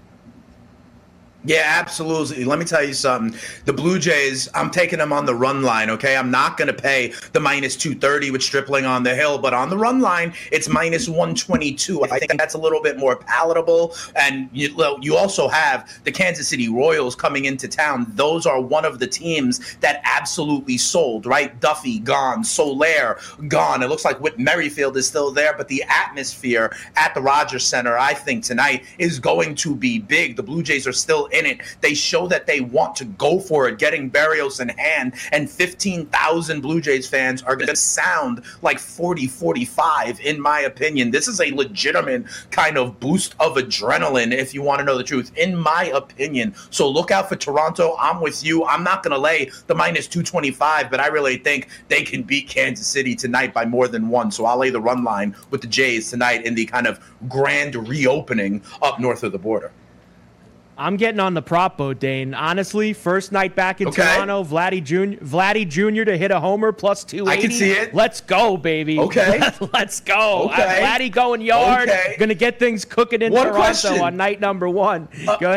Yeah, absolutely. Let me tell you something. The Blue Jays, I'm taking them on the run line, okay? I'm not going to pay the minus 230 with Stripling on the hill, but on the run line, it's minus 122. I think that's a little bit more palatable. And you also have the Kansas City Royals coming into town. Those are one of the teams that absolutely sold, right? Duffy gone, Soler gone. It looks like Whit Merrifield is still there, but the atmosphere at the Rogers Center, I think tonight, is going to be big. The Blue Jays are still in it. They show that they want to go for it, getting Berrios in hand, and 15,000 Blue Jays fans are going to sound like 40-45, in my opinion. This is a legitimate kind of boost of adrenaline, if you want to know the truth, in my opinion. So look out for Toronto. I'm with you. I'm not going to lay the minus 225, but I really think they can beat Kansas City tonight by more than 1. So I'll lay the run line with the Jays tonight in the kind of grand reopening up north of the border. I'm getting on the prop boat, Dane. Honestly, first night back in Toronto, Vladdy Jr. to hit a homer plus 280. I can see it. Let's go, baby. Okay. Let's go. Okay. Vladdy going yard. Okay. Going to get things cooking in Toronto on night number 1. Go ahead.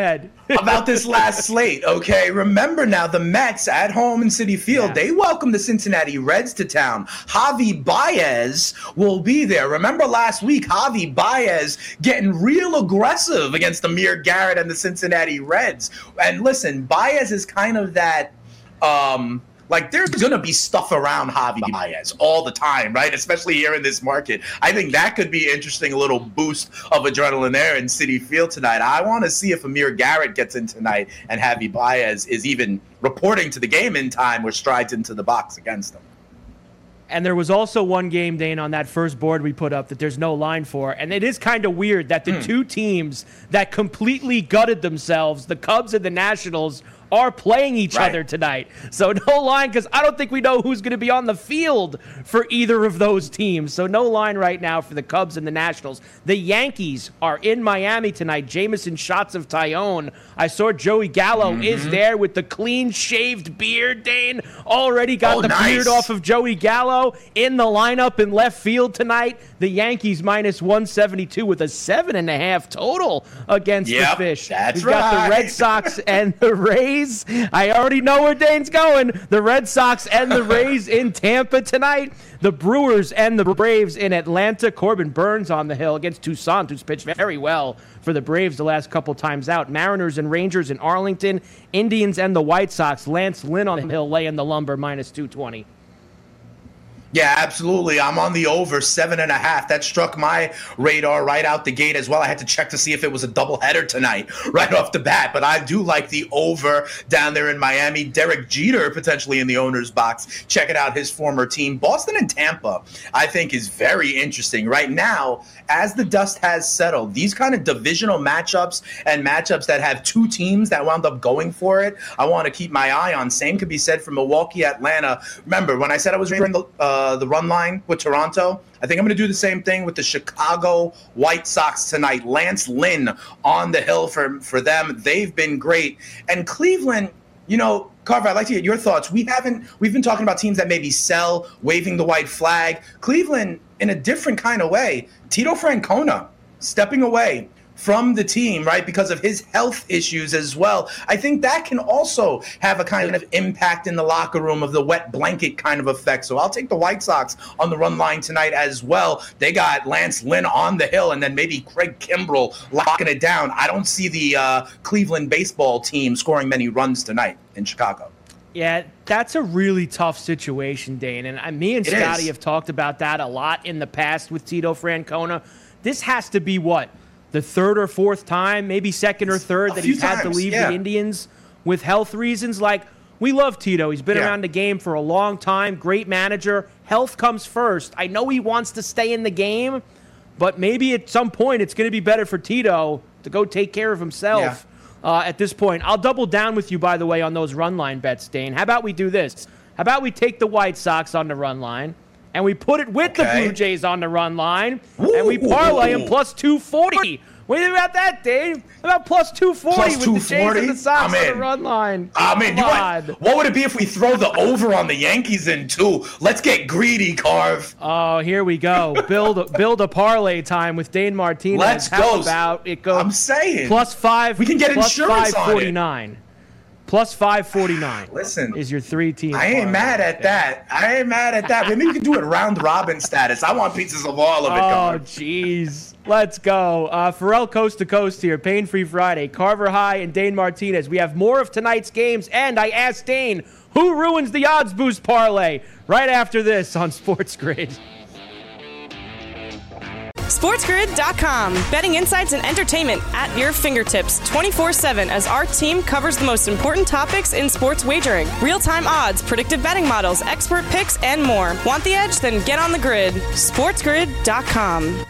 about this last slate, okay? Remember now, the Mets at home in Citi Field, they welcome the Cincinnati Reds to town. Javi Baez will be there. Remember last week, Javi Baez getting real aggressive against Amir Garrett and the Cincinnati Reds. And listen, Baez is kind of that there's going to be stuff around Javi Baez all the time, right? Especially here in this market. I think that could be interesting, a little boost of adrenaline there in Citi Field tonight. I want to see if Amir Garrett gets in tonight and Javi Baez is even reporting to the game in time or strides into the box against them. And there was also one game, Dane, on that first board we put up that there's no line for. And it is kind of weird that the two teams that completely gutted themselves, the Cubs and the Nationals, are playing each other tonight. So no line, because I don't think we know who's going to be on the field for either of those teams. So no line right now for the Cubs and the Nationals. The Yankees are in Miami tonight. Jameson shots of Tyone. I saw Joey Gallo is there with the clean-shaved beard, Dane. Already got beard off of Joey Gallo in the lineup in left field tonight. The Yankees minus 172 with a 7.5 total against the Fish. We've got the Red Sox and the Rays. I already know where Dane's going. The Red Sox and the Rays in Tampa tonight. The Brewers and the Braves in Atlanta. Corbin Burns on the hill against Toussaint, who's pitched very well for the Braves the last couple times out. Mariners and Rangers in Arlington. Indians and the White Sox. Lance Lynn on the hill laying the lumber minus 220. Yeah, absolutely. I'm on the over 7.5. That struck my radar right out the gate as well. I had to check to see if it was a doubleheader tonight right off the bat. But I do like the over down there in Miami. Derek Jeter potentially in the owner's box. Checking out his former team. Boston and Tampa, I think, is very interesting. Right now, as the dust has settled, these kind of divisional matchups and matchups that have two teams that wound up going for it, I want to keep my eye on. Same could be said for Milwaukee, Atlanta. Remember, when I said I was running the run line with Toronto, I think I'm going to do the same thing with the Chicago White Sox tonight. Lance Lynn on the hill for them. They've been great. And Cleveland, Carver, I'd like to get your thoughts. We've been talking about teams that maybe sell, waving the white flag. Cleveland, in a different kind of way, Tito Francona stepping away from the team, right, because of his health issues as well. I think that can also have a kind of impact in the locker room of the wet blanket kind of effect. So I'll take the White Sox on the run line tonight as well. They got Lance Lynn on the hill and then maybe Craig Kimbrell locking it down. I don't see the Cleveland baseball team scoring many runs tonight in Chicago. Yeah, that's a really tough situation, Dane. And me and Scotty have talked about that a lot in the past with Tito Francona. This has to be the third or fourth time, maybe second or third, that he's had to leave the Indians with health reasons. Like, we love Tito. He's been around the game for a long time. Great manager. Health comes first. I know he wants to stay in the game, but maybe at some point it's going to be better for Tito to go take care of himself at this point. I'll double down with you, by the way, on those run line bets, Dane. How about we do this? How about we take the White Sox on the run line, and we put it with the Blue Jays on the run line, and we parlay them plus 240. What do you think about that, Dave? About plus 240 with the Jays and the Sox on the run line. What would it be if we throw the over on the Yankees in too? Let's get greedy, Carv. Oh, here we go. Build a parlay time with Dane Martinez. Let's go. About it goes. I'm saying plus 5. We can get insurance on it. Plus 549. Listen, is your 3-team. I ain't mad at that. Maybe we can do it round robin status. I want pieces of all of it. Oh, jeez. Let's go. Pharrell Coast to Coast here. Pain Free Friday. Carver High and Dane Martinez. We have more of tonight's games, and I asked Dane, who ruins the odds boost parlay? Right after this on Sports Grid. SportsGrid.com. Betting insights and entertainment at your fingertips 24/7 as our team covers the most important topics in sports wagering. Real-time odds, predictive betting models, expert picks, and more. Want the edge? Then get on the grid. SportsGrid.com.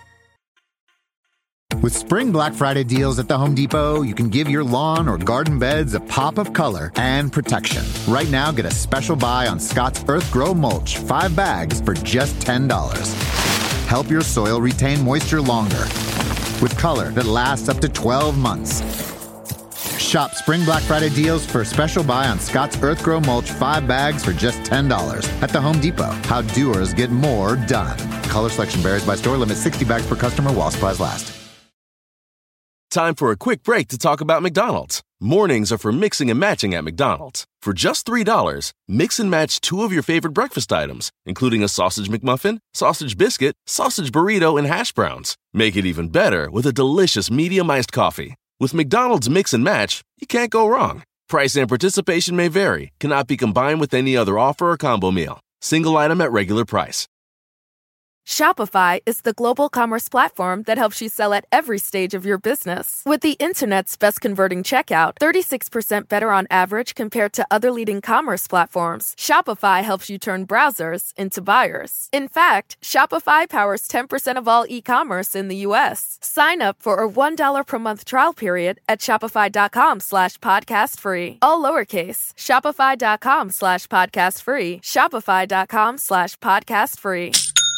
With Spring Black Friday deals at the Home Depot, you can give your lawn or garden beds a pop of color and protection. Right now, get a special buy on Scott's Earth Grow Mulch, 5 bags for just $10. Help your soil retain moisture longer with color that lasts up to 12 months. Shop Spring Black Friday deals for a special buy on Scott's Earth Grow Mulch 5 bags for just $10 at the Home Depot. How doers get more done. Color selection varies by store. Limit 60 bags per customer while supplies last. Time for a quick break to talk about McDonald's. Mornings are for mixing and matching at McDonald's. For just $3, mix and match 2 of your favorite breakfast items, including a sausage McMuffin, sausage biscuit, sausage burrito, and hash browns. Make it even better with a delicious medium iced coffee. With McDonald's Mix and Match, you can't go wrong. Price and participation may vary. Cannot be combined with any other offer or combo meal. Single item at regular price. Shopify is the global commerce platform that helps you sell at every stage of your business. With the internet's best converting checkout, 36% better on average compared to other leading commerce platforms, Shopify helps you turn browsers into buyers. In fact, Shopify powers 10% of all e-commerce in the U.S. Sign up for a $1 per month trial period at shopify.com/podcastfree. All lowercase, shopify.com/podcastfree, shopify.com/podcastfree.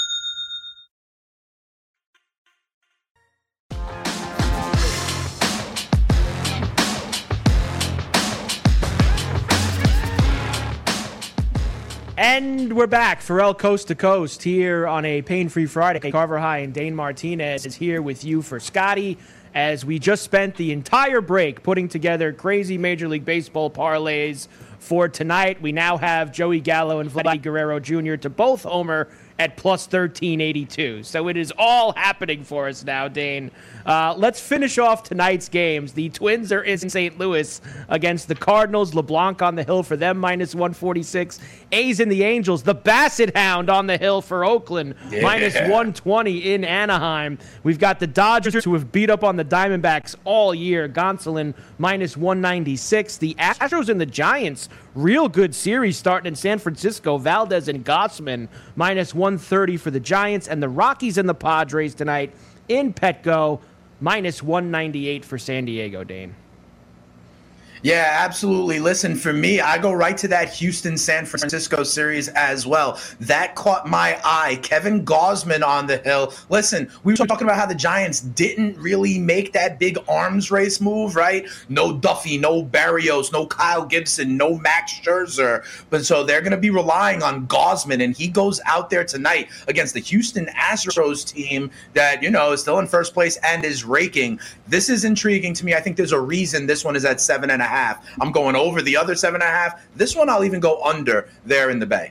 And we're back. Pharrell Coast to Coast here on a pain-free Friday. Carver High and Dane Martinez is here with you for Scotty, as we just spent the entire break putting together crazy Major League Baseball parlays for tonight. We now have Joey Gallo and Vladdy Guerrero Jr. to both homer at plus 1382. So it is all happening for us now, Dane. Let's finish off tonight's games. The Twins are in St. Louis against the Cardinals. LeBlanc on the hill for them, minus 146. A's and the Angels. The Basset Hound on the hill for Oakland, minus 120 in Anaheim. We've got the Dodgers, who have beat up on the Diamondbacks all year. Gonsolin, minus 196. The Astros and the Giants, real good series starting in San Francisco. Valdez and Gossman, minus 130 for the Giants. And the Rockies and the Padres tonight in Petco, minus 198 for San Diego, Dane. Yeah, absolutely. Listen, for me, I go right to that Houston-San Francisco series as well. That caught my eye. Kevin Gausman on the hill. Listen, we were talking about how the Giants didn't really make that big arms race move, right? No Duffy, no Barrios, no Kyle Gibson, no Max Scherzer. But so they're going to be relying on Gausman, and he goes out there tonight against the Houston Astros team that, you know, is still in first place and is raking. This is intriguing to me. I think there's a reason this one is at 7.5. I'm going over the other 7.5. This one I'll even go under there in the Bay.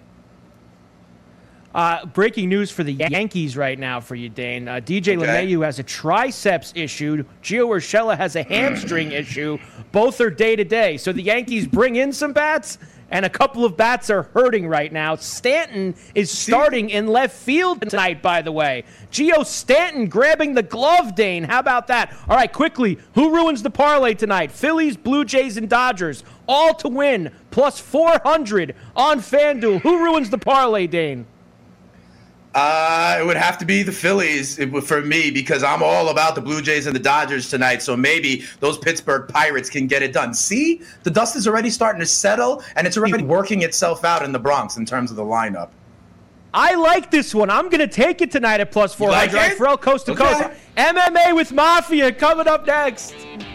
Breaking news for the Yankees right now for you, Dane. DJ LeMahieu has a triceps issue. Gio Urshela has a hamstring issue. Both are day-to-day. So the Yankees bring in some bats, and a couple of bats are hurting right now. Stanton is starting in left field tonight, by the way. Gio Stanton grabbing the glove, Dane. How about that? All right, quickly, who ruins the parlay tonight? Phillies, Blue Jays, and Dodgers, all to win, plus 400 on FanDuel. Who ruins the parlay, Dane? It would have to be the Phillies for me, because I'm all about the Blue Jays and the Dodgers tonight. So maybe those Pittsburgh Pirates can get it done. See, the dust is already starting to settle, and it's already working itself out in the Bronx in terms of the lineup. I like this one. I'm going to take it tonight at plus 400. Like it? Pharrell Coast to Coast. MMA with Mafia coming up next.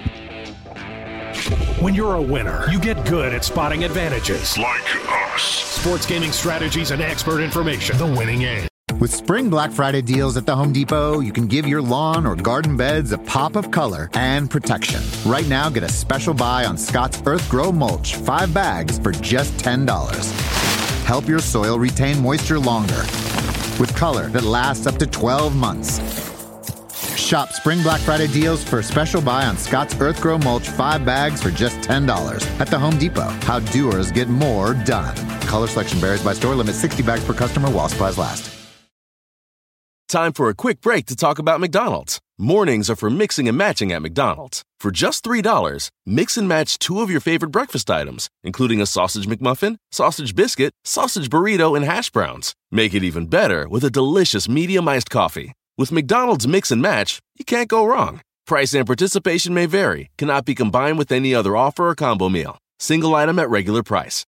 When you're a winner, you get good at spotting advantages. Like us. Sports gaming strategies and expert information. The winning edge. With Spring Black Friday deals at the Home Depot, you can give your lawn or garden beds a pop of color and protection. Right now, get a special buy on Scott's Earth Grow Mulch, 5 bags for just $10. Help your soil retain moisture longer with color that lasts up to 12 months. Shop Spring Black Friday deals for a special buy on Scott's Earth Grow Mulch, 5 bags for just $10 at the Home Depot. How doers get more done. Color selection varies by store. Limit 60 bags per customer while supplies last. Time for a quick break to talk about McDonald's. Mornings are for mixing and matching at McDonald's. For just $3, mix and match 2 of your favorite breakfast items, including a sausage McMuffin, sausage biscuit, sausage burrito, and hash browns. Make it even better with a delicious medium iced coffee. With McDonald's Mix and Match, you can't go wrong. Price and participation may vary. Cannot be combined with any other offer or combo meal. Single item at regular price.